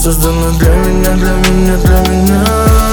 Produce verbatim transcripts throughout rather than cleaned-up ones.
Создана для меня, для меня, для меня.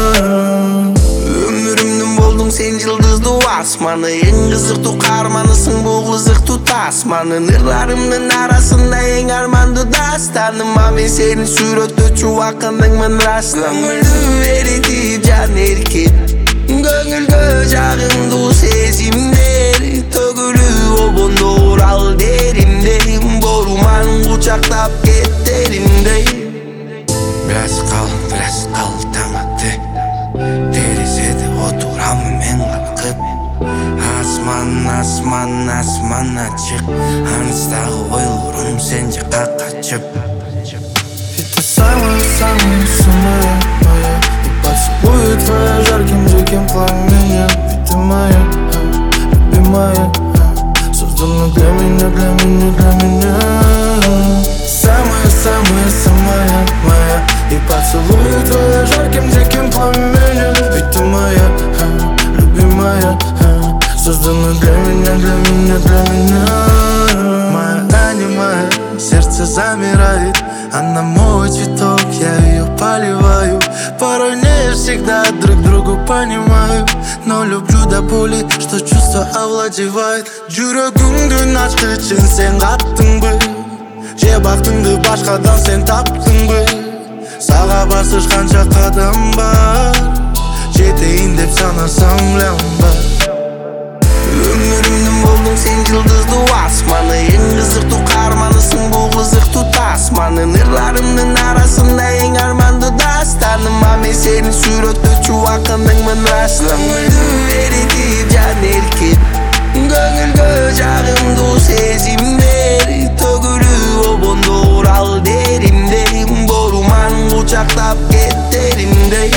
Өмүрүмдүн болдуң сен жылдыздуу асманы, эң кызыктуу каарманысың бул кызыктуу тасманын. Ырларымдын арасында эң армандуу дастаным, а мен сени сүрөттөчү акындыңмын рас. Көңүлдү эритип жан эркип, көңүлгө жагымдуу сезимдер төгүлүп обондор ал деримдей, боруман кучактап кеттеримдей. Biraz kal, biraz kal tamati, terezede oturamın men kalkıp. Asman, asman, asman açık, anıstағы ойлорым сенже какачып. И ты самая, самая, самая моя, и поцелую твоя жарким диким пламенем. Ведь ты моя, любимая, создана для меня, для меня, для меня. Самая, самая, самая моя, и поцелую твоя жарким диким пламенем. Ведь ты моя, любимая, создана для меня, для меня, для меня. Моя анимая, сердце замирает, она мой цветок, я ее поливаю. Порой не всегда друг другу понимаю, но люблю до боли, что чувство овладевает. Жүрөгүңдүн ачкычын сен каттыңбы, же бактыңды башкадан сен таптыңбы? Сага басыш канча кадам бар, жетейин деп санасам лямбар. Өмүрүмдүн болдуң сен жылдыздуу асманы, эң кызыктуу каарманысың бул кызыктуу тасманын. Ырларымдын арасында эң армандуу дастаным, а мен сени сүрөттөчү акындыңмын рас. Көңүлдү эритип жан эркип, көңүлгө жагымдуу сезимдер төгүлүп обондор ал деримдей, боруман кучактап кеттеримдей.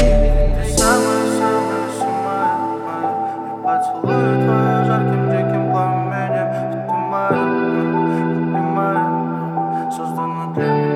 Поцелую твоя жарким диким пламенем. Ведь ты моя, любимая, создана для меня.